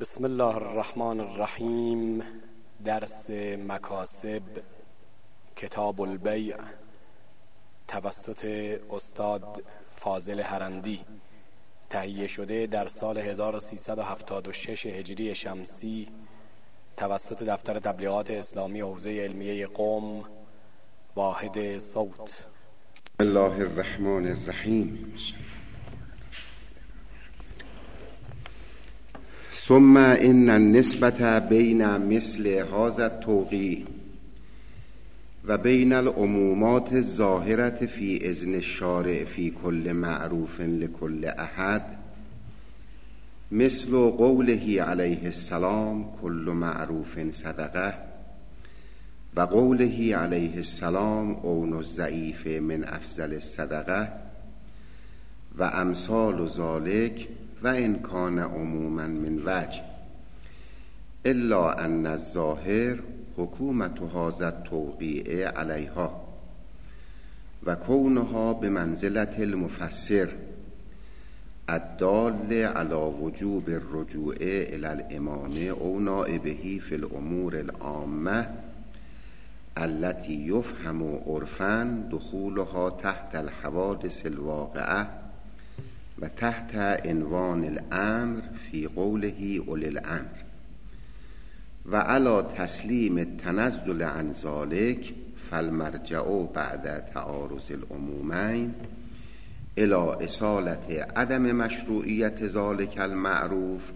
بسم الله الرحمن الرحیم. درس مکاسب کتاب البیع توسط استاد فاضل هرندی، تهیه شده در سال 1376 هجری شمسی توسط دفتر تبلیغات اسلامی حوزه علمیه قم، واحد صوت. بسم الله الرحمن الرحیم. ثم ان النسبة بین مثل هذا التوقیع و بین العمومات الظاهرة فی اذن الشارع فی کل معروف لکل احد مثل قوله علیه السلام کل معروف صدقه و قوله علیه السلام عون الضعیف من افضل الصدقه و امثال ذلک و ان کان عموما من وجه الا ان الظاهر حکومت هذا التوقیع علیها و کونها بمنزلة المفسر الدال علی وجوب الرجوع الی الامام او نائبه فی الامور العامه التي يفهم عرفا دخولها تحت الحوادث الواقعه و تحت عنوان الامر فی قوله اولی الامر و علی تسلیم التنزل عن ذلك فالمرجع بعد تعارض العمومین الى اصالة عدم مشروعیت ذلك المعروف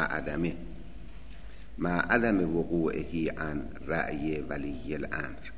مع عدم وقوعه عن رأی ولی الامر،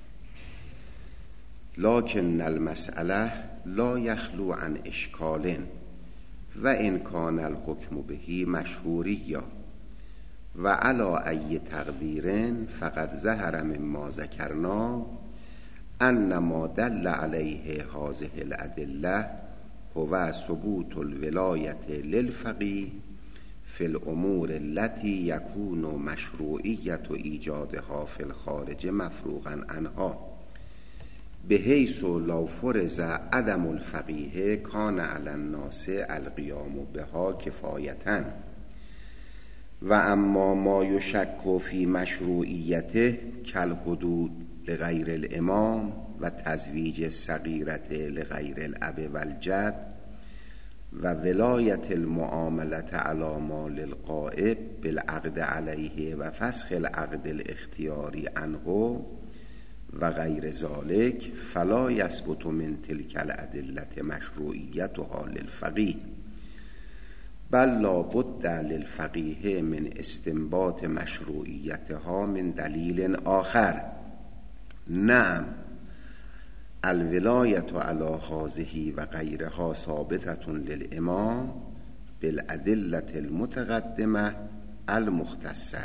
لكن المسألة لا يخلو عن اشکال و ان کان الحکم به مشهوریا و علی ای تقدیر فقد ظهر مما ذکرنا ان ما دل علیه هذه الادله هو ثبوت الولایت للفقیه فی الامور التي یکون مشروعیت ایجادها فی الخارج مفروغا عنها بحیث لو فرض عدم الفقیه کان علی الناس القیام بها کفایة و اما ما یشک فی مشروعیته کالحدود لغیر الامام و تزویج الصغیرة لغیر الاب والجد و ولایت المعاملة علی مال الغائب بالعقد علیه و فسخ العقد الاختیاری عنه و غیر ذلك فلا یثبت من تلك الادله مشروعیتها للفقیه بل لا بد للفقیه من استنباط مشروعیتها من دلیل آخر. نعم الولایت علی هذه و غیرها ثابتة للامام بالادله المتقدمه المختصه.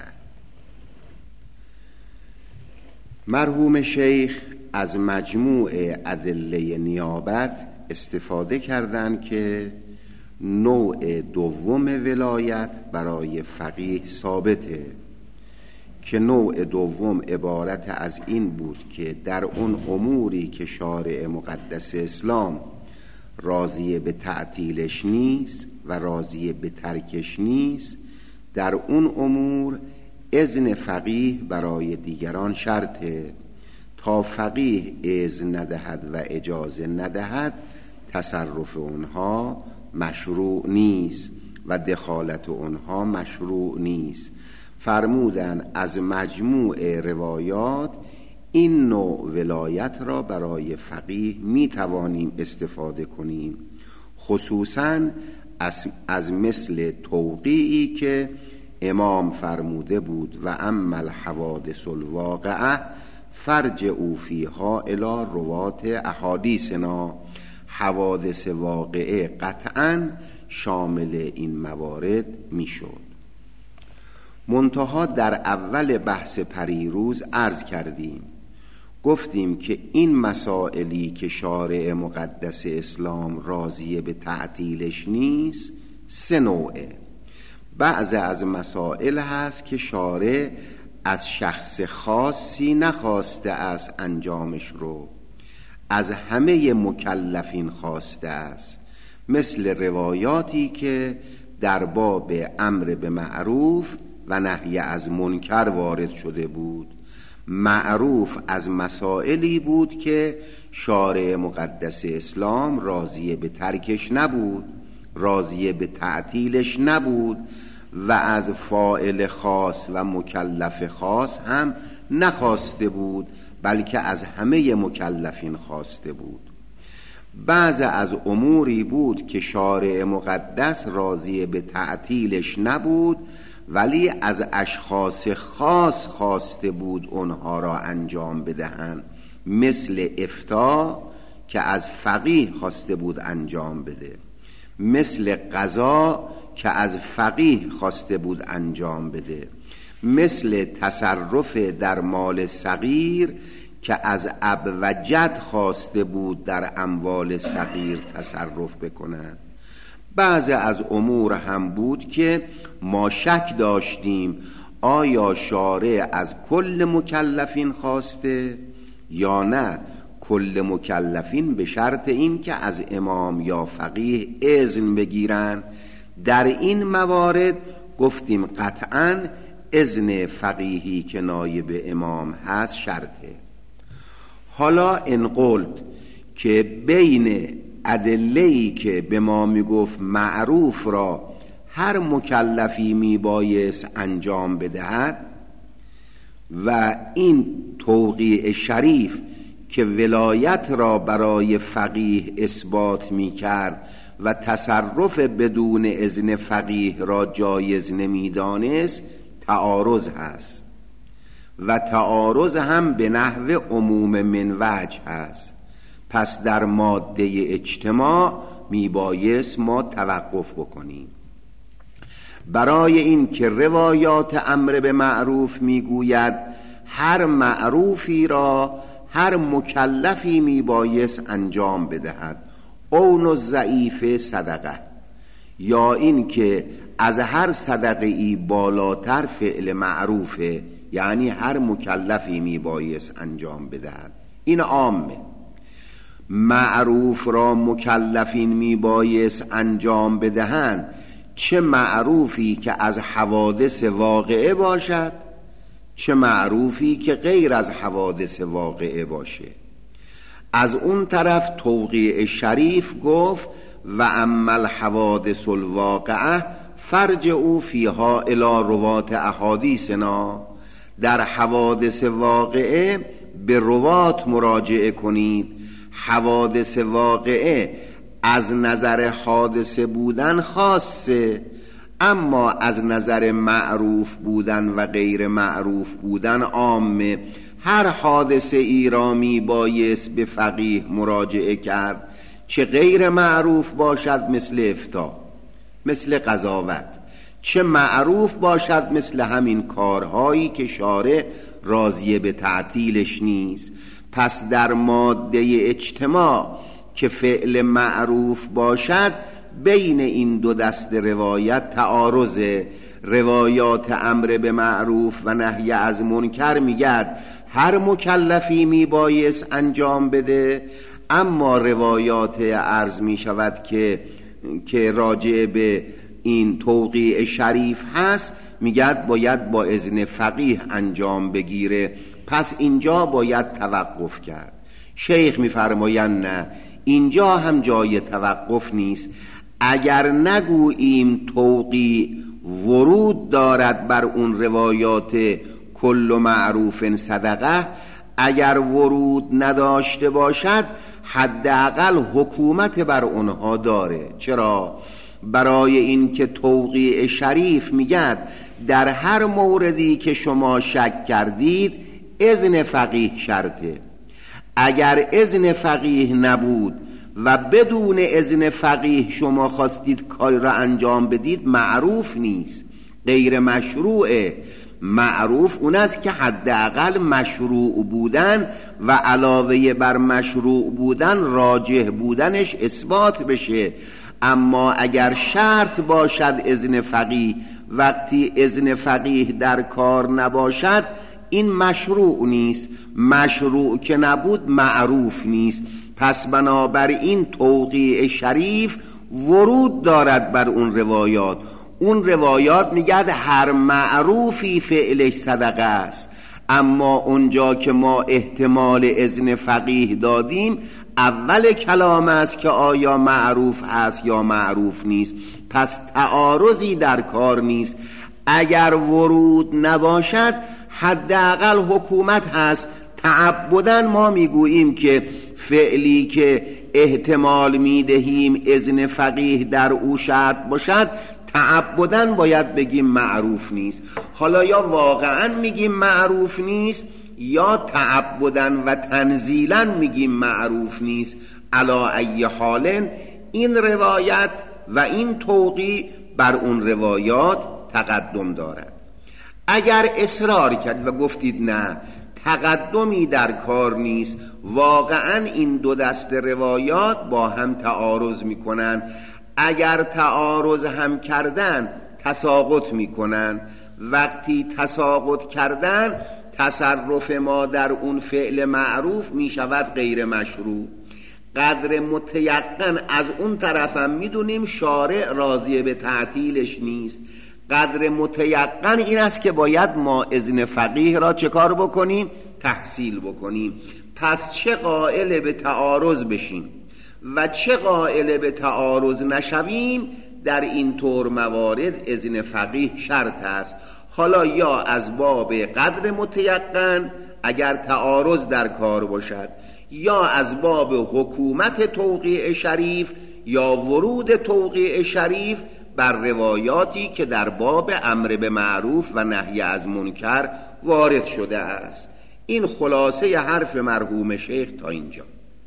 مرحوم شیخ از مجموع ادله نیابت استفاده کردند که نوع دوم ولایت برای فقیه ثابته که نوع دوم عبارت از این بود که در اون اموری که شارع مقدس اسلام راضی به تعطیلش نیست و راضی به ترکش نیست، در اون امور اذن فقیه برای دیگران شرطه. تا فقیه اذن ندهد و اجازه ندهد تصرف اونها مشروع نیست و دخالت اونها مشروع نیست. فرمودن از مجموع روایات این نوع ولایت را برای فقیه می توانیم استفاده کنیم، خصوصا از مثل توقیعی که امام فرموده بود و اما الحوادث الواقعه فرجعوا فیها الی روات احادیثنا. حوادث واقعه قطعا شامل این موارد میشد. منتها در اول بحث پریروز عرض کردیم، گفتیم که این مسائلی که شارع مقدس اسلام راضی به تعطیلش نیست سه نوعه. بعض از مسائل هست که شارع از شخص خاصی نخواسته است انجامش رو، از همه مکلفین خواسته است، مثل روایاتی که در باب امر به معروف و نهی از منکر وارد شده بود. معروف از مسائلی بود که شارع مقدس اسلام راضی به ترکش نبود، راضی به تعطیلش نبود و از فاعل خاص و مکلف خاص هم نخواسته بود، بلکه از همه مکلفین خواسته بود. بعض از اموری بود که شارع مقدس راضی به تعطیلش نبود، ولی از اشخاص خاص خواسته بود اونها را انجام بدهند، مثل افطار که از فقیه خواسته بود انجام بده، مثل قضا که از فقیه خواسته بود انجام بده، مثل تصرف در مال صغیر که از اب و جد خواسته بود در اموال صغیر تصرف بکنند. بعض از امور هم بود که ما شک داشتیم آیا شارع از کل مکلفین خواسته یا نه، کل مکلفین به شرط این که از امام یا فقیه اذن بگیرن. در این موارد گفتیم قطعاً اذن فقیهی که نایب امام هست شرطه. حالا انقلت که بین ادله‌ای که به ما میگفت معروف را هر مکلفی میبایست انجام بدهد و این توقیع شریف که ولایت را برای فقیه اثبات میکرد و تصرف بدون اذن فقیه را جایز نمیدانست، تعارض هست و تعارض هم به نحو عموم من وجه هست. پس در ماده اجتماع میبایست ما توقف بکنیم. برای این که روایات امر به معروف میگوید هر معروفی را هر مکلفی میبایست انجام بدهد، اون الضعیف صدقه، یا این که از هر صدقه ای بالاتر فعل معروفه، یعنی هر مکلفی میبایست انجام بدهد. این عامه. معروف را مکلفین میبایست انجام بدهند، چه معروفی که از حوادث واقعه باشد، چه معروفی که غیر از حوادث واقعه باشه. از اون طرف توقیع شریف گفت و اما الحوادث الواقعه فرجعوا فیها الی روات احادیثنا، در حوادث واقعه به روات مراجعه کنید. حوادث واقعه از نظر حادثه بودن خاصه، اما از نظر معروف بودن و غیر معروف بودن عامه. هر حادثه ای را می بایست به فقیه مراجعه کرد، چه غیر معروف باشد مثل افطار، مثل قضاوت، چه معروف باشد مثل همین کارهایی که شارع راضی به تعطیلش نیست. پس در ماده اجتماع که فعل معروف باشد، بین این دو دست روایت تعارض. روایات امر به معروف و نهی از منکر میگد هر مکلفی میبایست انجام بده، اما روایات عرض میشود که راجع به این توقیع شریف هست میگد باید با اذن فقیه انجام بگیره. پس اینجا باید توقف کرد. شیخ میفرمایند نه، اینجا هم جای توقف نیست. اگر نگوییم توقیع ورود دارد بر اون روایات کل معروف صدقه، اگر ورود نداشته باشد حداقل حکومت بر اونها داره. چرا؟ برای این که توقیع شریف میگد در هر موردی که شما شک کردید اذن فقیه شرطه. اگر اذن فقیه نبود و بدون اذن فقیه شما خواستید کار را انجام بدید، معروف نیست، غیر مشروعه. معروف اون است که حداقل مشروع بودن و علاوه بر مشروع بودن راجح بودنش اثبات بشه. اما اگر شرط باشد اذن فقیه، وقتی اذن فقیه در کار نباشد این مشروع نیست. مشروع که نبود معروف نیست. پس بنابراین توقیع شریف ورود دارد بر اون روایات. اون روایات میگه هر معروفی فعلش صدقه است، اما اونجا که ما احتمال اذن فقیه دادیم اول کلام است که آیا معروف هست یا معروف نیست، پس تعارضی در کار نیست. اگر ورود نباشد حداقل حکومت هست. تعبداً ما میگوییم که فعلی که احتمال میدهیم اذن فقیه در او شرط باشد تعبداً باید بگیم معروف نیست. حالا یا واقعاً میگیم معروف نیست یا تعبداً و تنزیلاً میگیم معروف نیست. علی ای حال این روایت و این توقیع بر اون روایات تقدم دارد. اگر اصرار کرد و گفتید نه تقدمی در کار نیست، واقعا این دو دست روایات با هم تعارض میکنن، اگر تعارض هم کردن تساقط میکنن. وقتی تساقط کردن تصرف ما در اون فعل معروف میشود غیر مشروع. قدر متیقن از اون طرفم میدونیم شارع راضی به تعطیلش نیست. قدر متیقن این است که باید ما اذن فقیه را چه کار بکنیم؟ تحصیل بکنیم. پس چه قائل به تعارض بشیم و چه قائل به تعارض نشویم، در این طور موارد اذن فقیه شرط است. حالا یا از باب قدر متیقن اگر تعارض در کار باشد، یا از باب حکومت توقیع شریف یا ورود توقیع شریف بر روایاتی که در باب امر به معروف و نهی از منکر وارد شده است. این خلاصه حرف مرحوم شیخ تا اینجا.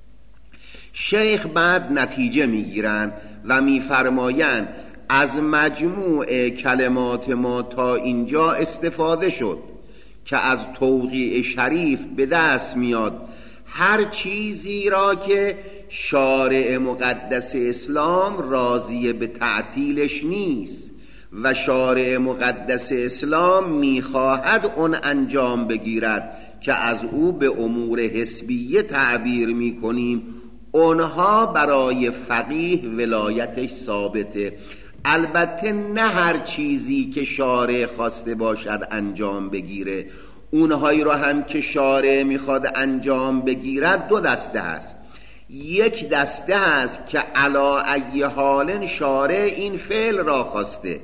شیخ بعد نتیجه میگیرند و میفرمایند از مجموع کلمات ما تا اینجا استفاده شد که از توقیع شریف به دست میاد هر چیزی را که شارع مقدس اسلام راضی به تعطیلش نیست و شارع مقدس اسلام میخواهد اون انجام بگیرد که از او به امور حسبیه تعبیر میکنیم، اونها برای فقیه ولایتش ثابته. البته نه هر چیزی که شارع خواسته باشد انجام بگیره. اونهایی را هم که شارع میخواد انجام بگیرد دو دسته است. یک دسته است که علی ای حال شارع این فعل را خواسته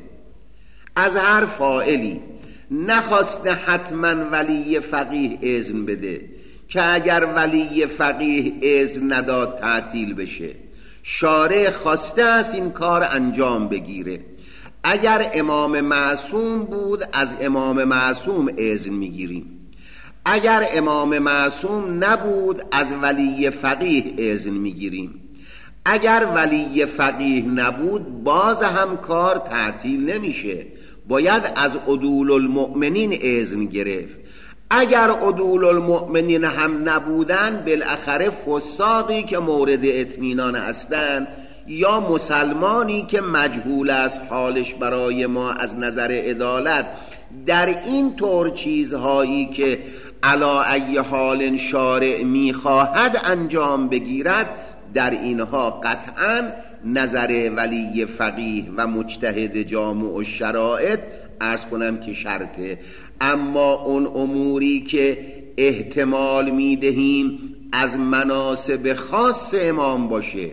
از هر فاعلی، نخواسته حتما ولی فقیه اذن بده که اگر ولی فقیه اذن نداد تعطیل بشه. شارع خواسته است این کار انجام بگیره. اگر امام معصوم بود از امام معصوم اذن میگیریم، اگر امام معصوم نبود از ولی فقیه اذن میگیریم. اگر ولی فقیه نبود باز هم کار تعطیل نمیشه، باید از عدول المؤمنین اذن گرفت. اگر عدول المؤمنین هم نبودن بالاخره فساقی که مورد اطمینان هستند یا مسلمانی که مجهول است حالش برای ما از نظر عدالت، در این طور چیزهایی که علی ای حال شارع میخواهد انجام بگیرد، در اینها قطعا نظر ولی فقیه و مجتهد جامع الشرائط عرض کنم که شرطه. اما اون اموری که احتمال میدهیم از مناسب خاص امام باشه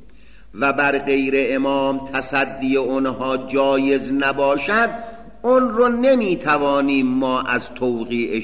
و بر غیر امام تصدی اونها جایز نباشد، اون رو نمیتوانیم ما از توقیع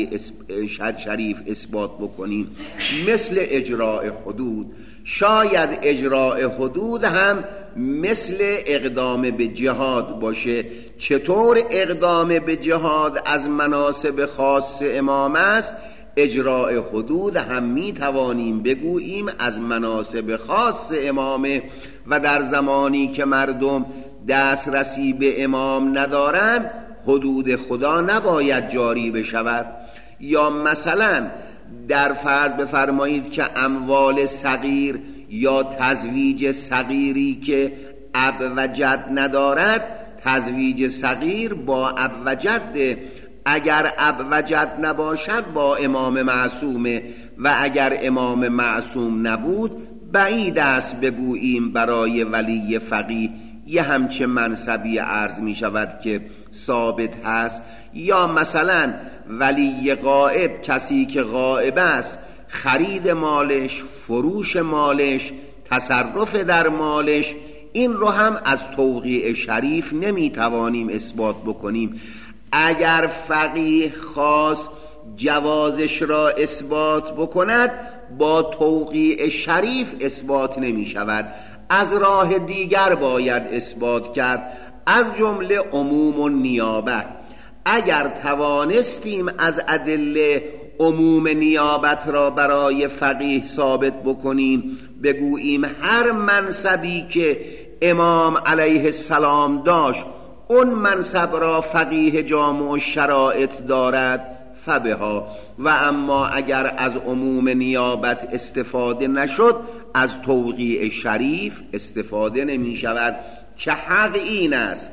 شریف اثبات بکنیم. مثل اجراء حدود، شاید اجراء حدود هم مثل اقدام به جهاد باشه. چطور اقدام به جهاد از مناسب خاص امام است، اجراء حدود هم می توانیم بگوییم از مناسب خاص امامه و در زمانی که مردم دسترسی به امام ندارن حدود خدا نباید جاری بشود. یا مثلا در فرض بفرمایید که اموال صغیر یا تزویج صغیری که اب و جد ندارد، تزویج صغیر با اب و جد، اگر اب و جد نباشد با امام معصومه و اگر امام معصوم نبود بعید است بگوییم برای ولی فقیه یه همچه منصبی عرض می شود که ثابت هست، یا مثلا ولی غائب، کسی که غائب است، خرید مالش، فروش مالش، تصرف در مالش، این رو هم از توقیع شریف نمی توانیم اثبات بکنیم. اگر فقیه خواست جوازش را اثبات بکند، با توقیع شریف اثبات نمی شود، از راه دیگر باید اثبات کرد، از جمله عموم و نیابت. اگر توانستیم از ادله عموم نیابت را برای فقیه ثابت بکنیم، بگوییم هر منصبی که امام علیه السلام داشت اون منصب را فقیه جامع الشرائط دارد، فبها. و اما اگر از عموم نیابت استفاده نشد، از توقیع شریف استفاده نمی شود، که حق این است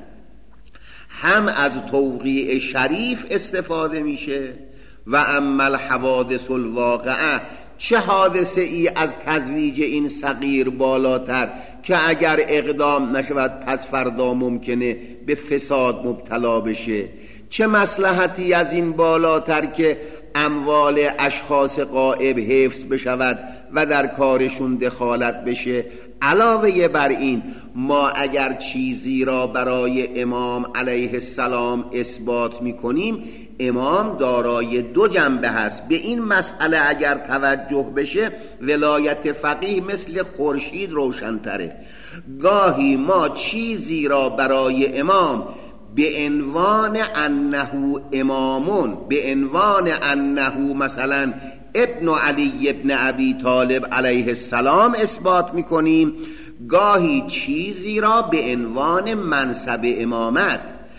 هم از توقیع شریف استفاده میشه و اما الحوادث الواقعه، چه حادثه ای از تزویج این صغیر بالاتر که اگر اقدام نشود پس فردا ممکنه به فساد مبتلا بشه؟ چه مصلحتی از این بالاتر که اموال اشخاص غائب حفظ بشود و در کارشون دخالت بشه؟ علاوه بر این، ما اگر چیزی را برای امام علیه السلام اثبات میکنیم، امام دارای دو جنبه هست. به این مسئله اگر توجه بشه، ولایت فقیه مثل خورشید روشن‌تره. گاهی ما چیزی را برای امام به عنوان انه امامون، به عنوان انه مثلا ابن علی ابن ابی طالب علیه السلام اثبات میکنیم، گاهی چیزی را به عنوان منصب امامت.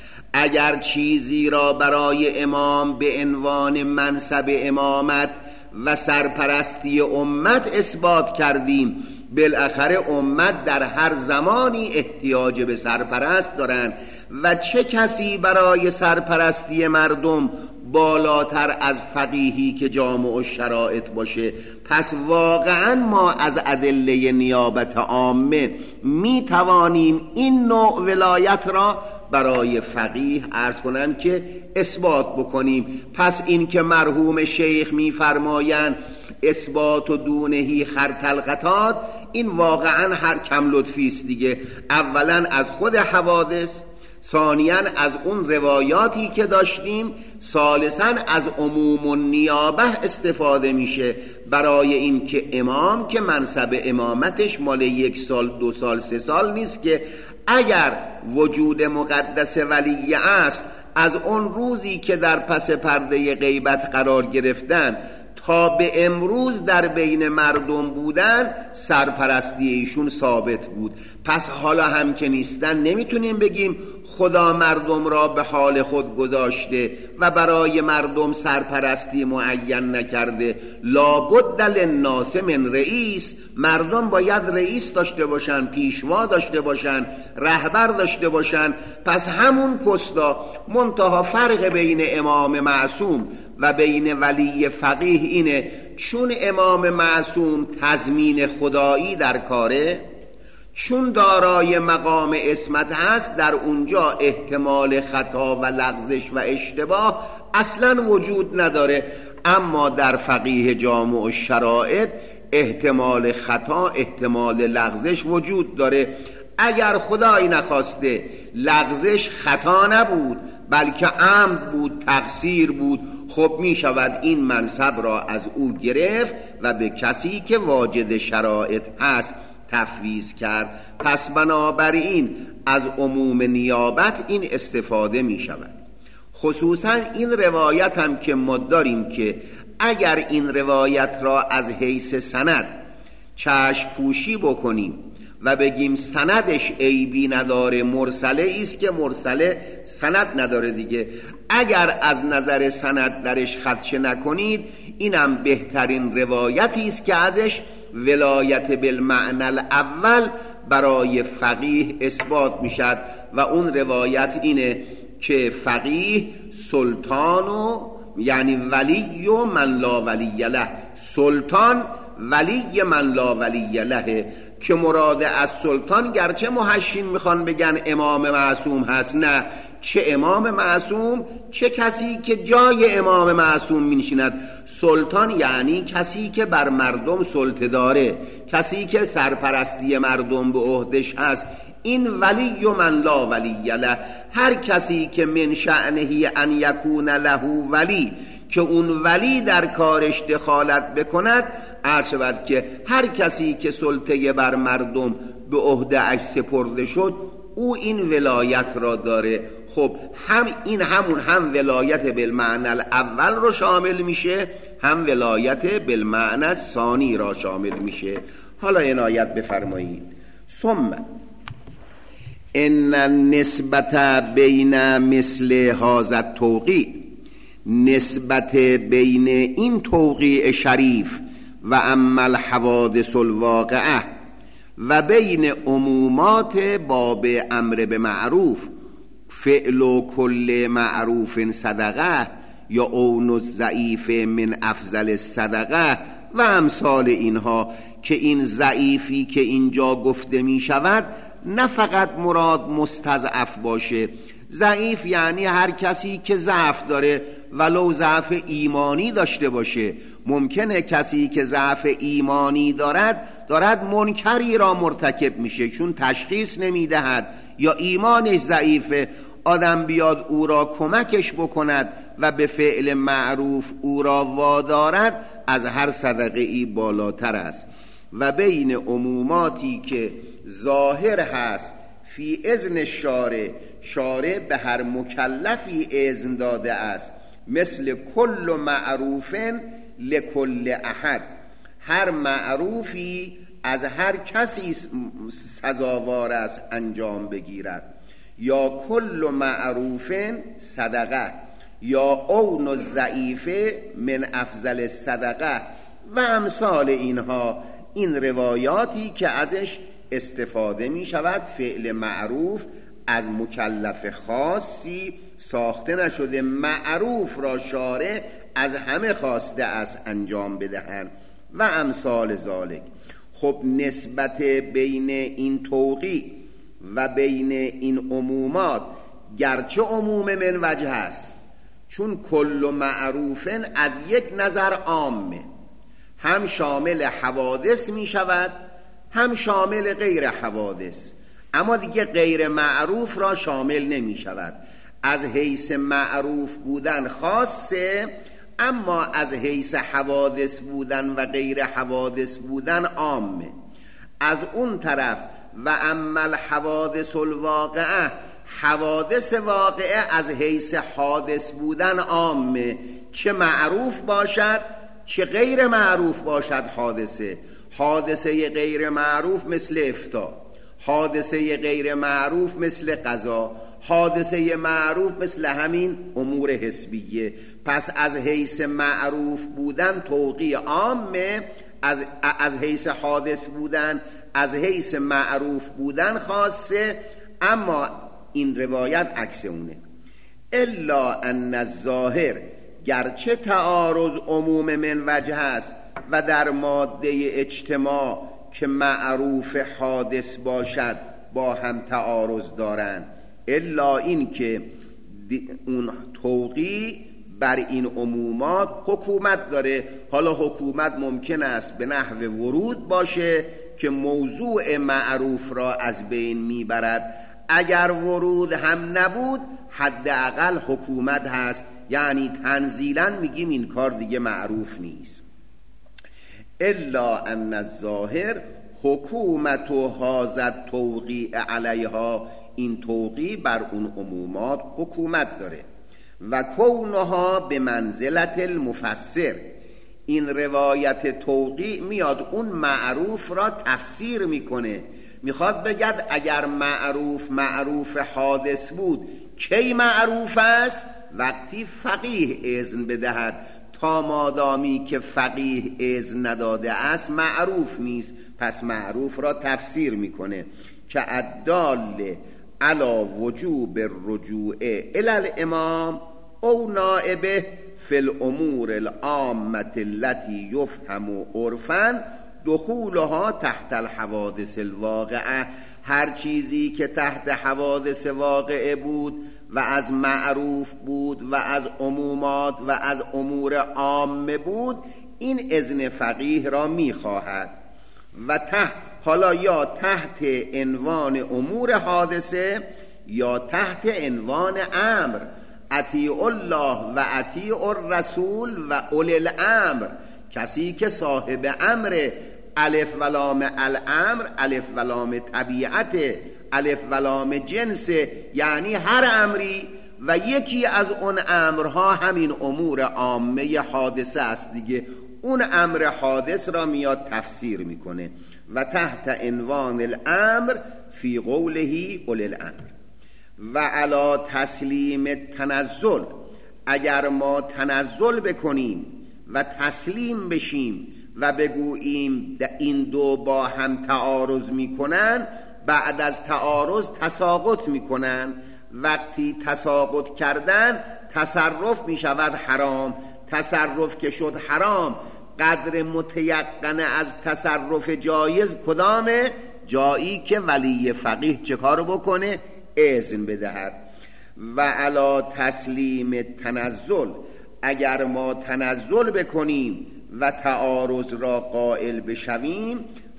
اگر چیزی را برای امام به عنوان منصب امامت و سرپرستی امت اثبات کردیم، بالاخره امت در هر زمانی احتیاج به سرپرست دارند و چه کسی برای سرپرستی مردم بالاتر از فقیهی که جامع الشرائط باشه؟ پس واقعا ما از ادله نیابت عامه می توانیم این نوع ولایت را برای فقیه عرض کنم که اثبات بکنیم. پس این که مرحوم شیخ می فرمایند اثبات و دونهی خرط القطاد، این واقعا هر کم لطفی است دیگه. اولا از خود حوادث، ثانیاً از اون روایاتی که داشتیم، ثالثاً از عموم و نیابه استفاده میشه برای این که امام که منصب امامتش مال 1 سال 2 سال 3 سال نیست، که اگر وجود مقدس ولی است، از اون روزی که در پس پرده غیبت قرار گرفتن تا به امروز در بین مردم بودن، سرپرستی ایشون ثابت بود. پس حالا هم که نیستن نمیتونیم بگیم خدا مردم را به حال خود گذاشته و برای مردم سرپرستی معین نکرده. لابد للناس من رئیس، مردم باید رئیس داشته باشن، پیشوا داشته باشن، رهبر داشته باشن. پس همون پستا، منتها فرق بین امام معصوم و بین ولی فقیه اینه، چون امام معصوم تضمین خدایی در کاره، چون دارای مقام عصمت هست، در اونجا احتمال خطا و لغزش و اشتباه اصلا وجود نداره. اما در فقیه جامع الشرائط احتمال خطا، احتمال لغزش وجود داره. اگر خدای نخواسته لغزش خطا نبود بلکه عمد بود، تقصیر بود، خب می شود این منصب را از او گرفت و به کسی که واجد شرایط هست تفویض کرد. پس بنابراین از عموم نیابت این استفاده می شود. خصوصا این روایت هم که ما داریم که اگر این روایت را از حیث سند چشم پوشی بکنیم و بگیم سندش عیبی نداره، مرسله است که مرسله سند نداره دیگه، اگر از نظر سند درش خدشه نکنید، اینم بهترین روایتی است که ازش ولایت بالمعنى الاول برای فقیه اثبات میشد و اون روایت اینه که فقیه سلطان و یعنی ولی و من لا ولی له، سلطان ولی من لا ولی له، که مراد از سلطان گرچه محشین میخوان بگن امام معصوم هست، نه، چه امام معصوم، چه کسی که جای امام معصوم مینشیند. سلطان یعنی کسی که بر مردم سلطه داره، کسی که سرپرستی مردم به عهدش هست. این ولی من لا ولی له، هر کسی که من شأنه ان یکون له ولی، که اون ولی در کارش دخالت بکند. عرض شود که هر کسی که سلطه بر مردم به عهده اش سپرده شد، او این ولایت را داره. خب این هم ولایت بالمعنی الاول رو شامل میشه، هم ولایت بالمعنی الثانی را شامل میشه. حالا عنایت بفرمایید. ثم ان النسبت بین مثل هذا التوقیع، نسبت بین این توقیع شریف و اما الحوادث الواقعه و بین عمومات باب امر به معروف، فعل و کل معروف صدقه یا اون الضعیف من افضل الصدقه و امثال اینها، که این ضعیفی که اینجا گفته می شود نه فقط مراد مستضعف باشه. ضعیف یعنی هر کسی که ضعف داره، ولو ضعف ایمانی داشته باشه. ممکنه کسی که ضعف ایمانی دارد منکری را مرتکب میشه چون تشخیص نمیدهد یا ایمانش ضعیفه. آدم بیاد او را کمکش بکند و به فعل معروف او را وادارد، از هر صدقه ای بالاتر است. و بین عموماتی که ظاهر هست فی اذن شارع به هر مکلفی اذن داده است، مثل کل معروف لکل احد، هر معروفی از هر کسی سزاوار است انجام بگیرد، یا کل معروف صدقه، یا اون الضعیف من افضل الصدقه و امثال اینها. این روایاتی که ازش استفاده می شود، فعل معروف از مکلف خاصی ساخته نشده، معروف را شارع از همه خواسته است انجام بدهند و امثال ذالک. خب نسبت بین این توقیع و بین این عمومات گرچه عموم من وجه است، چون کل معروف از یک نظر عامه، هم شامل حوادث می شود هم شامل غیر حوادث، اما دیگه غیر معروف را شامل نمی شود. از حیث معروف بودن خاصه، اما از حیث حوادث بودن و غیر حوادث بودن عامه. از اون طرف و اما الحوادث الواقعه، حوادث واقعه از حیث حادث بودن عامه، چه معروف باشد چه غیر معروف باشد. حادثه غیر معروف مثل افطار، حادثه غیر معروف مثل قضا، حادثه معروف مثل همین امور حسبیه. پس از حیث معروف بودن توقیع عامه، از حیث حادث بودن از حیث معروف بودن خاصه. اما این روایت عکس اونه. الا ان الظاهر، گرچه تعارض عموم من وجه است و در ماده اجتماع که معروف حادث باشد با هم تعارض دارند، الا این که اون توقیع بر این عمومات حکومت داره. حالا حکومت ممکن است به نحو ورود باشه که موضوع معروف را از بین میبرد، اگر ورود هم نبود حداقل حکومت هست، یعنی تنزیلا میگیم این کار دیگه معروف نیست. الا ان الظاهر حکومت و هازد توقیع علیها، این توقیع بر اون عمومات حکومت داره. و کونها به منزلت المفسر، این روایت توقیع میاد اون معروف را تفسیر میکنه. میخواد بگد اگر معروف حادث بود، کی معروف است؟ وقتی فقیه اذن بدهد. تا مادامی که فقیه اذن نداده است معروف نیست. پس معروف را تفسیر میکنه که الدال علی وجوب الرجوع الی الامام او نائبه فی الامور العامة التي یفهم عرفا دخولها تحت الحوادث الواقعه. هر چیزی که تحت حوادث واقعه بود و از معروف بود و از عمومات و از امور عامه بود، این اذن فقیه را میخواهد. و حالا یا تحت عنوان امور حادثه یا تحت عنوان امر، اطیع الله و اطیع الرسول و اولی الامر. کسی که صاحب امر، الف و لام الامر، الف و لام طبیعت، الف و لام جنس، یعنی هر امری و یکی از اون امرها همین امور عامه حادثه است دیگه. اون امر حادث را میاد تفسیر میکنه. و تحت عنوان الامر فی قوله اولی الامر. و علی تسلیم تنزل، اگر ما تنزل بکنیم و تسلیم بشیم و بگوییم این دو با هم تعارض میکنن، بعد از تعارض تساقط میکنن. وقتی تساقط کردن تصرف میشود حرام. تصرف که شد حرام، قدر متیقن از تصرف جایز کدامه؟ جایی که ولی فقیه چه کارو بکنه؟ اذن بدهد. و علی تسلیم تنزل، اگر ما تنزل بکنیم و تعارض را قائل بشویم،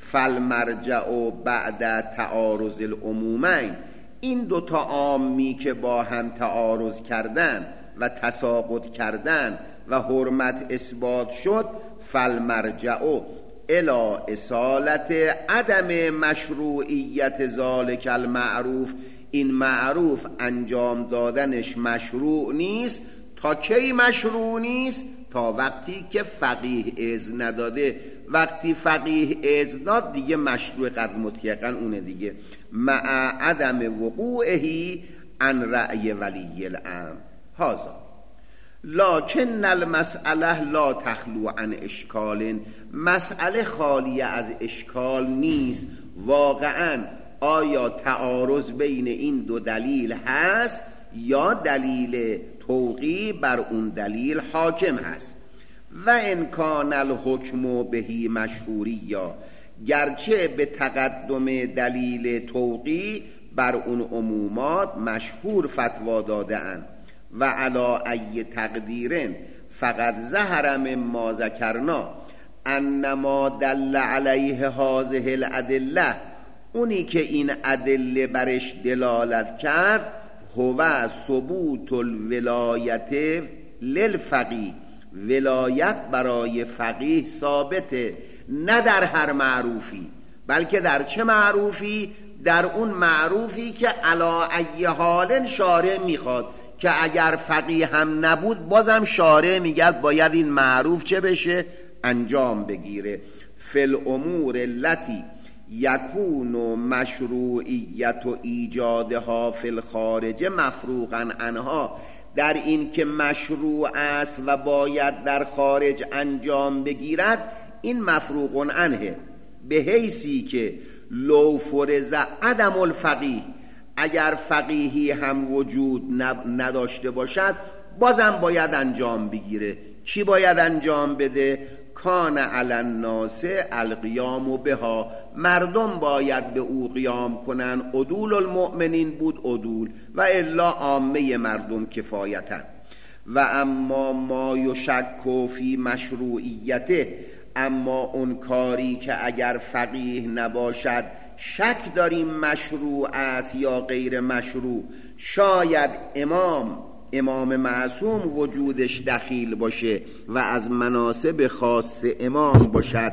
فالمرجع بعد تعارض العمومین، این دوتا عامی که با هم تعارض کردن و تساقط کردن و حرمت اثبات شد، فالمرجع الی اصالت عدم مشروعیت ذالک المعروف، این معروف انجام دادنش مشروع نیست. تا کی مشروع نیست؟ تا وقتی که فقیه اذن نداده. وقتی فقیه اذن داد دیگه مشروع قدر متیقن اونه دیگه. مع عدم وقوعه عن رأی ولی الامر. هذا لکن المسئله لا تخلو عن اشکال، مسئله خالی از اشکال نیست. واقعا آیا تعارض بین این دو دلیل هست یا دلیل توقیع بر اون دلیل حاکم هست؟ و ان کان الحکم بهی مشهوری، یا گرچه به تقدم دلیل توقیع بر اون عمومات مشهور فتوا داده اند. و علی ای تقدیرن فقط ظهر مما ذکرنا انما دل علیه هذه الادله، اونی که این ادله برش دلالت کرد، هو ثبوت الولایت للفقیه، ولایت برای فقیه ثابته، نه در هر معروفی، بلکه در چه معروفی؟ در اون معروفی که علی ای حال شارع میخواد، که اگر فقیه هم نبود بازم شارع میگه باید این معروف چه بشه؟ انجام بگیره. فی الامور التي یکون مشروعیت و ایجادها فی الخارج مفروغا عنها، در این که مشروع است و باید در خارج انجام بگیرد، این مفروغ عنه، به حیثی که لو فرض عدم الفقیه، اگر فقیهی هم وجود نداشته باشد بازم باید انجام بگیره. چی باید انجام بده؟ کان علی الناس القیام بها، مردم باید به او قیام کنن. عدول المؤمنین بود عدول، و الا عامه مردم کفایتن. و اما ما یشک فی مشروعیته، اما اون کاری که اگر فقیه نباشد شک داریم مشروع است یا غیر مشروع، شاید امام معصوم وجودش دخیل باشه و از مناسب خاص امام باشد،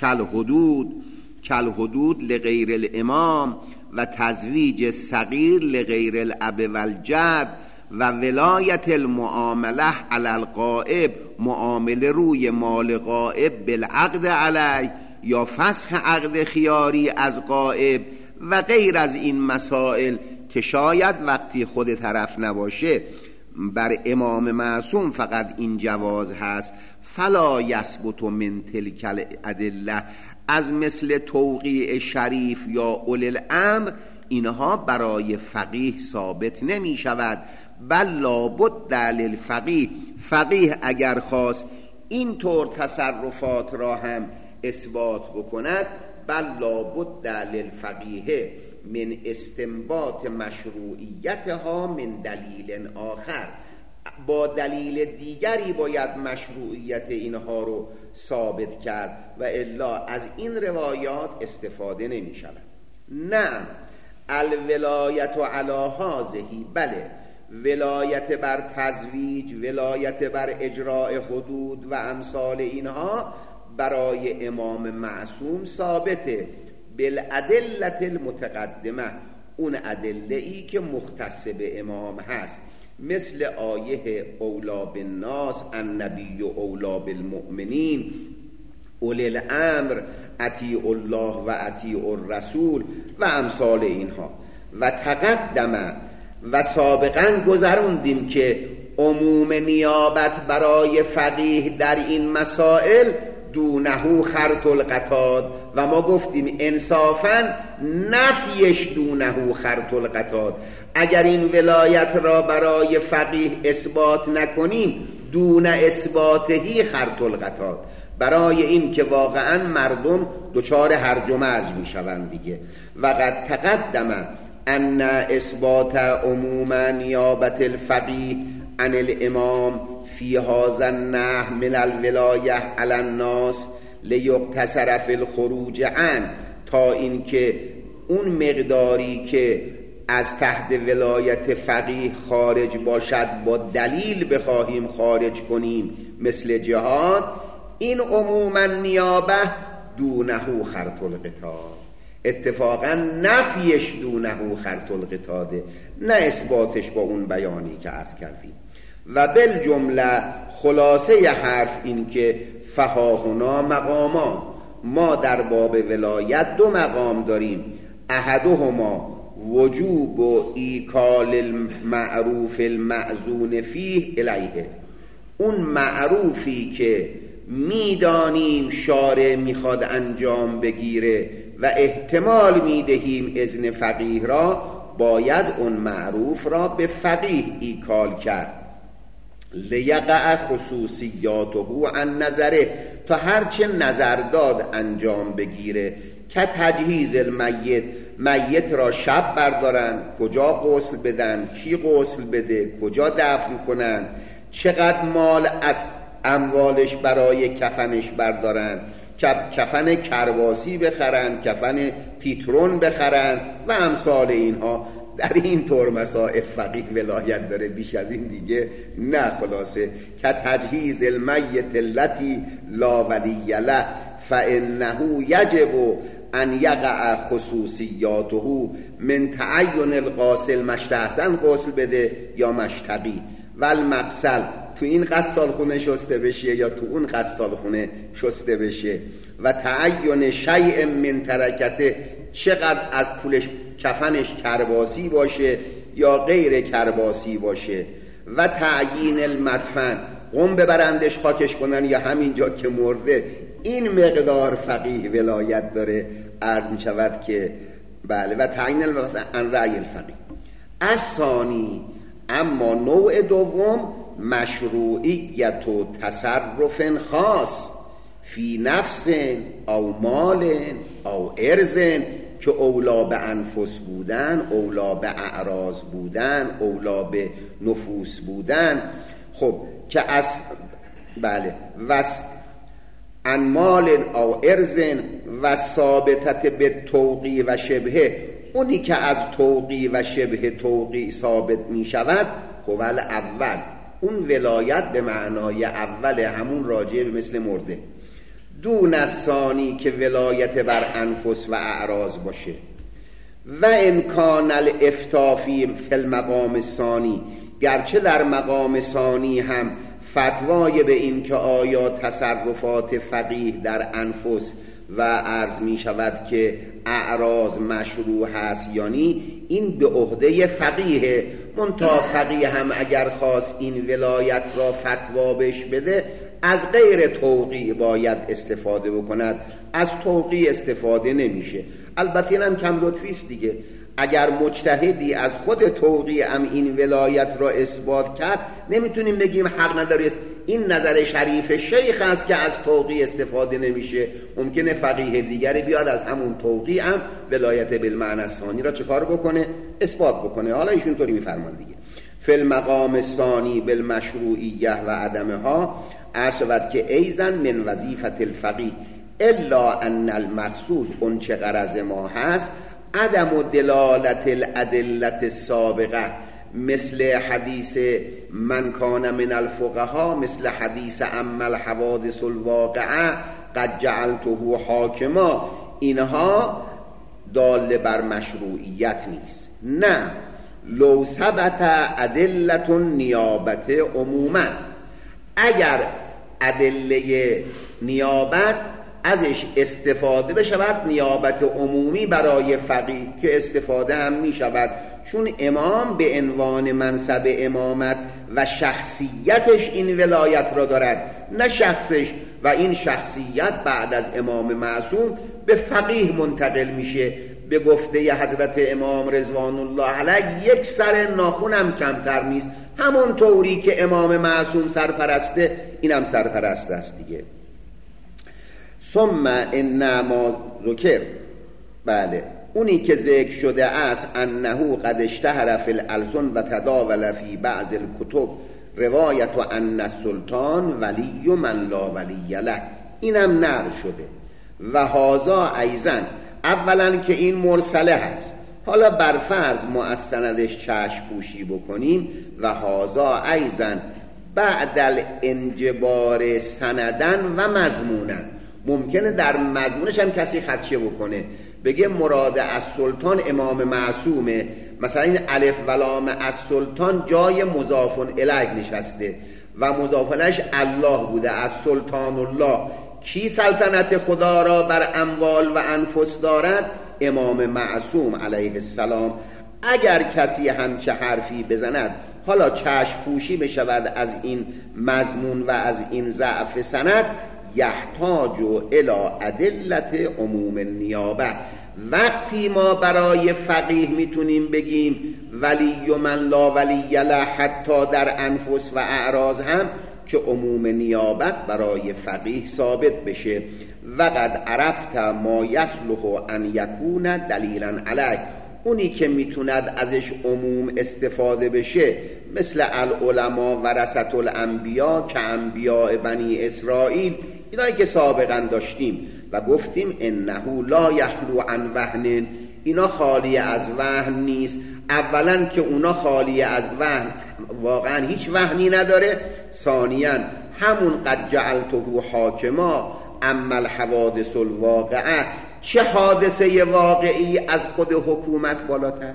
کالحدود لغیر الامام و تزویج صغیر لغیر الاب والجد و ولایت المعامله علی الغائب، معامله روی مال غائب بالعقد علی، یا فسخ عقد خیاری از غائب و غیر از این مسائل که شاید وقتی خود طرف نباشه بر امام معصوم فقط این جواز هست. فلا یثبت من تلک الادله، از مثل توقیع شریف یا اولی الامر اینها برای فقیه ثابت نمی شود. بل لابد للفقیه، فقیه اگر خواست این طور تصرفات را هم اثبات بکند، بل لابد للفقیه من استنباط مشروعیتها من دلیل آخر، با دلیل دیگری باید مشروعیت اینها رو ثابت کرد و الا از این روایات استفاده نمی شود. نه الولایت علی هذه، بله ولایت بر تزویج، ولایت بر اجراء حدود و امثال اینها برای امام معصوم ثابته بالادله المتقدمه، اون ادله ای که مختص به امام هست، مثل آیه اولا بالناس النبی اولا بالمؤمنین اولی الامر اطیعوا الله و اطیعوا الرسول و امثال اینها. و تقدم و سابقا گذروندیم که عموم نیابت برای فقیه در این مسائل دونه خرط القطاد، و ما گفتیم انصافا نفیش دونه خرط القطاد، اگر این ولایت را برای فقیه اثبات نکنیم دون اثباتهی خرط القطاد، برای این که واقعا مردم دچار هرج و مرج می شوند دیگه. و قد تقدم ان اثبات عموم نیابت الفقیه عن الامام فی هذا النحو من الولایه علی الناس لیقتصر فی الخروج عن، تا اینکه اون مقداری که از تحت ولایت فقیه خارج باشد با دلیل بخواهیم خارج کنیم مثل جهاد، این عموما نیابه دونه خرط القطاد، اتفاقا نفیش دونه خرط القطاده، نه اثباتش با اون بیانی که عرض کردیم. و بالجمله خلاصه حرف این که فهاهنا مقامان، ما در باب ولایت دو مقام داریم، احدهما وجوب و ایکال المعروف المأذون فیه الیه، اون معروفی که میدانیم شارع میخواد انجام بگیره و احتمال میدهیم اذن فقیه را، باید اون معروف را به فقیه ایکال کرد، لیقع خصوصیاته عن نظره، تا هرچه نظر داد انجام بگیره، که تجهیز المیت، میت را شب بردارن، کجا غسل بدن، کی غسل بده، کجا دفن کنن، چقدر مال از اموالش برای کفنش بردارن، کفن کرباسی بخرن، کفن پیترون بخرن و امثال اینها. در این طور مسائل فقیه ولایت داره، بیش از این دیگه نه. خلاصه که تجهیز المیت التی لا ولی له فانه یجب ان یقع خصوصیاته من تعین الغاسل، مشتحسن غسل بده یا مشتقی، و المغسل تو این غسال خونه شسته بشه یا تو اون غسال خونه شسته بشه، و تعین شیء من ترکته، چقدر از پولش کفنش کرباسی باشه یا غیر کرباسی باشه، و تعیین المدفن، قم ببرندش خاکش کنن یا همینجا که مرده، این مقدار فقیه ولایت داره. عرض می شود که بله، و تعیین المدفن ان رأی الفقیه. الثانی، اما نوع دوم، مشروعیت و تصرف خاص فی نفس او مال او ارض، که اولا به انفس بودن، اولا به اعراض بودن، اولا به نفوس بودن. خب که از بله وس انمال او ارض و ثابتت به توقی و شبهه، اونی که از توقی و شبه توقی ثابت می شود، هول اول، اون ولایت به معنای اول، همون راجع به مثل مرده. دون الثانی، که ولایت بر انفس و اعراض باشه. و امکان الافتافی فی المقام الثانی، گرچه در مقام ثانی هم فتوای به این که آیا تصرفات فقیه در انفس و عرض می شود که اعراض مشروع هست یا نی، این به عهده فقیه. منتها فقیه هم اگر خواست این ولایت را فتوا بهش بده، از غیر توقیع باید استفاده بکند، از توقیع استفاده نمیشه. البته اینم کم لطفی است دیگه. اگر مجتهدی از خود توقیع هم این ولایت را اثبات کرد، نمیتونیم بگیم حق نداره. این نظر شریف شیخ است که از توقیع استفاده نمیشه. ممکنه فقیه دیگری بیاد از همون توقیع هم ولایت بالمعنی الثانی را چه کار بکنه؟ اثبات بکنه. حالا ایشون طوری میفرمان دیگه: فی المقام الثانی بالمشروعیه و عدمها عرض شود که ایضا من وظیفت الفقیه الا ان المقصود اون چه غرض ما هست عدم و دلالت الادلت السابقه، مثل حدیث من کان من الفقهاء، مثل حدیث اما الحوادث الواقعه قد جعلته حاکما. اینها دال بر مشروعیت نیست. نه، لو ثبت ادلت نیابت عموما، اگر ادله نیابت ازش استفاده بشود، نیابت عمومی برای فقیه که استفاده هم می شود، چون امام به عنوان منصب امامت و شخصیتش این ولایت را دارد، نه شخصش، و این شخصیت بعد از امام معصوم به فقیه منتقل میشه. به گفته حضرت امام رضوان الله علیه یک سر ناخن هم کمتر نیست. همون طوری که امام معصوم سرپرسته، اینم سرپرست است دیگه. ثم ان ما ذکر، بله اونی که ذکر شده است، انه قد اشتهر فی الالسن و تداول فی بعض الکتب روایت و ان السلطان ولی من لا ولی له، اینم نقل شده. و هذا ایضا، اولا که این مرسله هست، حالا بر فرض مؤسندش چشم پوشی بکنیم، و هذا ایضا بعد الانجبار سندن و مضمونن، ممکنه در مضمونش هم کسی خدشه بکنه، بگه مراد از سلطان امام معصومه، مثلا این الف و لام از سلطان جای مضاف الیه نشسته و مضاف الیهش الله بوده، از سلطان الله. کی سلطنت خدا را بر اموال و انفس دارد؟ امام معصوم علیه السلام. اگر کسی همچه حرفی بزند، حالا چشم پوشی بشود از این مضمون و از این ضعف سند، یحتاج الی ادلت عموم نیابه. وقتی ما برای فقیه میتونیم بگیم ولی من لا ولی له، حتی در انفس و اعراض هم، که عموم نیابت برای فقیه ثابت بشه. وقد عرفت ما یصلح ان یکون دلیلا علیه، اونی که میتوند ازش عموم استفاده بشه، مثل العلماء ورثة الانبیاء که انبیاء بنی اسرائیل، اینایی که سابقا داشتیم و گفتیم انه لا یخلو عن وهن، اینا خالی از وهن نیست. اولا که اونا خالی از وهن، واقعا هیچ وهنی نداره. ثانیا همون قد جعلته حاکما اما الحوادث الواقعه، چه حادثه واقعی از خود حکومت بالاتر؟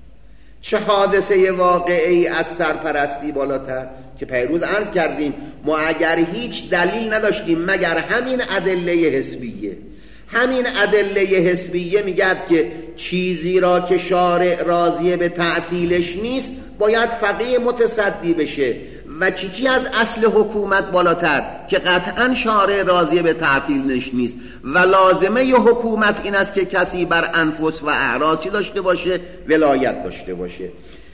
چه حادثه واقعی از سرپرستی بالاتر؟ که پیروز عرض کردیم ما اگر هیچ دلیل نداشتیم مگر همین ادله حسبیه، همین ادله حسبیه میگد که چیزی را که شارع راضی به تعطیلش نیست باید فقیه متصدی بشه، و چی از اصل حکومت بالاتر که قطعا شارع راضی به تعطیلش نیست و لازمه ی حکومت این است که کسی بر انفس و اعراض چی داشته باشه؟ ولایت داشته باشه.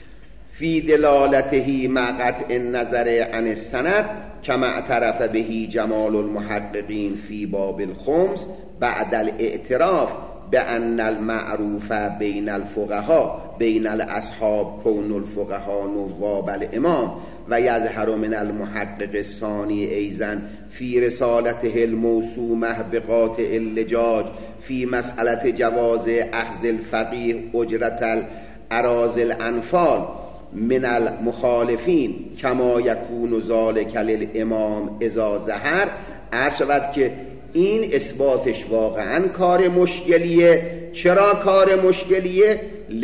فی دلالته مع قطع النظر عن السند کما اعترف به جمال المحققین فی باب الخمس بعد الاعتراف بأن المعروف بین الفقهاء بین الاصحاب کون الفقهاء نواب الامام، و یظهر من المحقق الثانی ایضا فی رسالته الموسومه بقاطع اللجاج فی مسئله جواز اخذ الفقیه اجرت اراضی الانفال من المخالفین کما یکون ذلک للامام اذا ظهر. عرض شود که این اثباتش واقعا کار مشکلیه. چرا کار مشکلیه؟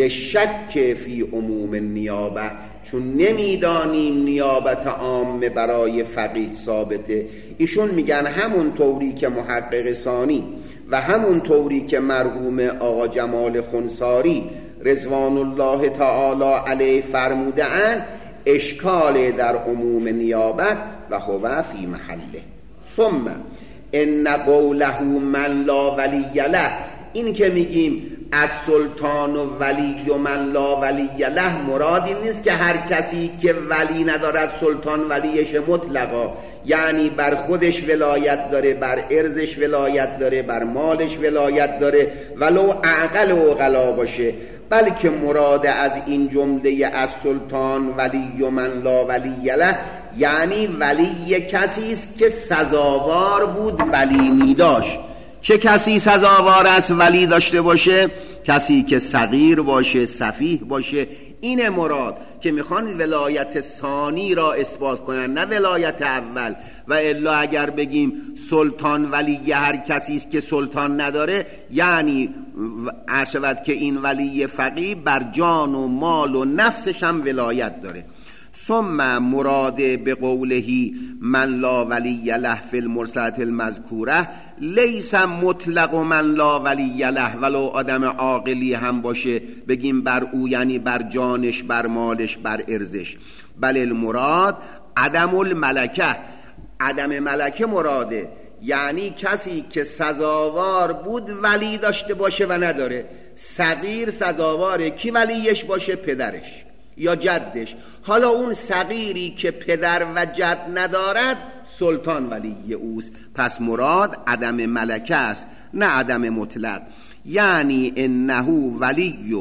لشک فی عموم نیابه، چون نمیدانیم نیابت عامه برای فقیه ثابته. ایشون میگن همون طوری که محقق ثانی و همون طوری که مرحوم آقا جمال خنساری رضوان الله تعالی علیه فرموده اند، اشکال در عموم نیابت و هو فی محله. ثم ان قوله من لا ولی له، این که میگیم از سلطان و ولی و من لا ولی له مراد این نیست که هر کسی که ولی ندارد سلطان ولیش مطلقا، یعنی بر خودش ولایت داره، بر ارزش ولایت داره، بر مالش ولایت داره، ولو اعقل و عقلا باشه، بلکه مراد از این جمله از سلطان ولی و من لا ولی له یعنی ولی کسی است که سزاوار بود ولی می داشت. چه کسی سزاوار است ولی داشته باشه؟ کسی که صغیر باشه، سفیه باشه. این مراد که میخوان ولایت ثانی را اثبات کنن، نه ولایت اول. و الا اگر بگیم سلطان ولی هر کسی است که سلطان نداره، یعنی عرشبت که این ولی فقیه بر جان و مال و نفسش هم ولایت داره. ثم مراد به قوله من لا ولی له فی المرسلات المذکوره لیس مطلق من لا ولی له، ولو آدم عاقلی هم باشه بگیم بر او، یعنی بر جانش، بر مالش، بر ارزش. بل المراد عدم الملکه، عدم ملکه مراده، یعنی کسی که سزاوار بود ولی داشته باشه و نداره. صغیر سزاواره کی ولیش باشه؟ پدرش یا جدش. حالا اون صغیری که پدر و جد ندارد سلطان ولی اوست. پس مراد عدم ملکه است، نه عدم مطلق. یعنی انه ولی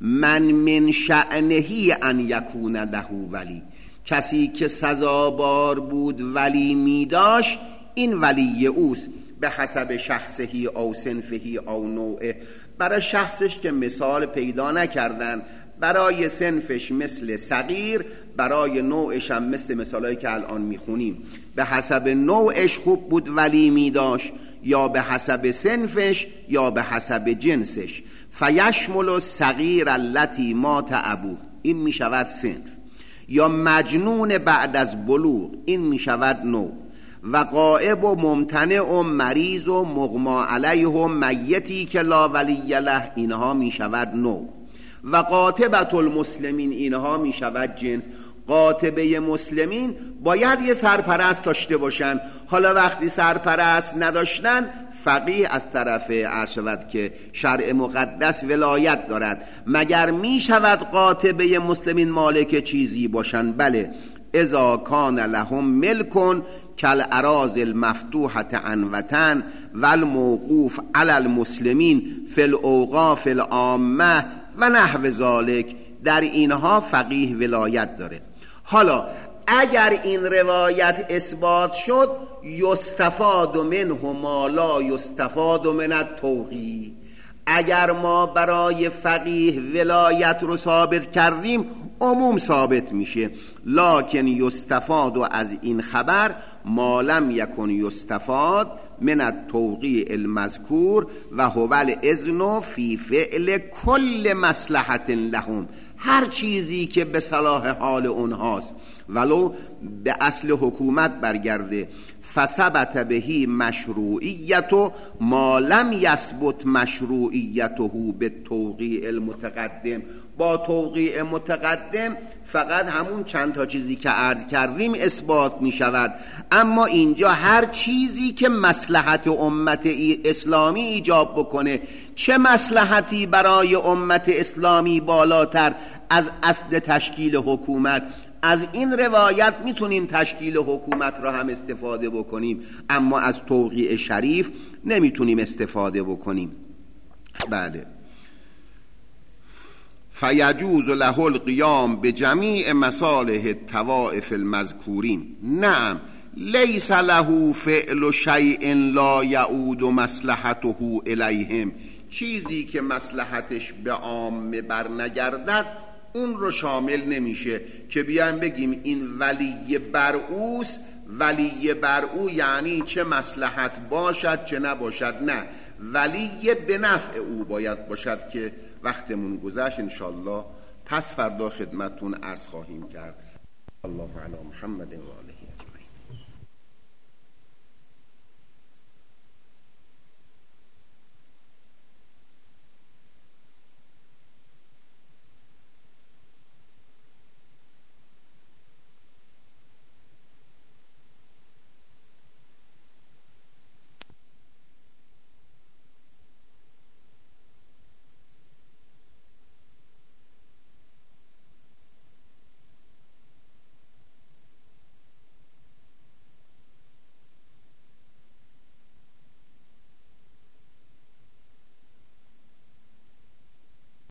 من شأنه ان یکون له ولی، کسی که سزاوار بود ولی می داشت این ولی اوست. به حسب شخصهی او صنفهی او نوعه، برای شخصش که مثال پیدا نکردن، برای صنفش مثل صغیر، برای نوعش هم مثل مثالایی که الان میخونیم. به حسب نوعش خوب بود ولی میداشت، یا به حسب صنفش یا به حسب جنسش. فیشمل الصغیر التی مات ابوه، این میشود صنف. یا مجنون بعد از بلوغ، این میشود نوع. و غائب و ممتنع و مریض و مغما علیه و میتی که لا ولی له، اینها میشود نوع. و قاطبت المسلمین، اینها می شود جنس. قاطبه مسلمین باید یه سرپرست داشته باشن. حالا وقتی سرپرست نداشتن، فقیه از طرف عرشبت که شرع مقدس ولایت دارد. مگر می شود قاطبه مسلمین مالک چیزی باشن؟ بله، اذا کان لهم ملکن کل اراضی المفتوحة عن وطن و الموقوف علی المسلمین فی الاوقاف العامه و نحو ذالک. در اینها فقیه ولایت داره. حالا اگر این روایت اثبات شد، یستفاد منه ما لا یستفاد من التوقیع. اگر ما برای فقیه ولایت رو ثابت کردیم، عموم ثابت میشه. لکن یستفاد از این خبر ما لم یکن یستفاد من التوقیع المذکور و هو الاذن فی فعل کل مصلحت لهم، هر چیزی که به صلاح حال اونهاست ولو به اصل حکومت برگرده. فثبت بهی مشروعیت ما لم یثبت مشروعیته به توقیع المتقدم. با توقیع متقدم فقط همون چند تا چیزی که عرض کردیم اثبات می شود، اما اینجا هر چیزی که مصلحت امت اسلامی ایجاب بکنه. چه مصلحتی برای امت اسلامی بالاتر از اصل تشکیل حکومت؟ از این روایت میتونیم تشکیل حکومت را هم استفاده بکنیم، اما از توقیع شریف نمیتونیم استفاده بکنیم. بله. فیجوز له القیام به جمیع مصالح الطوائف المذکورین. نعم، لیس له فعل شیء لا یعود مصلحته الیهم. چیزی که مصلحتش به عامه برنگردد اون رو شامل نمیشه که بیان بگیم این ولی بر اوست. ولی بر او یعنی چه مصلحت باشد چه نباشد، نه، ولی به نفع او باید باشد که وقتمون گذشت. انشاءالله پس فردا خدمتون عرض خواهیم کرد. الله علی محمد و آله.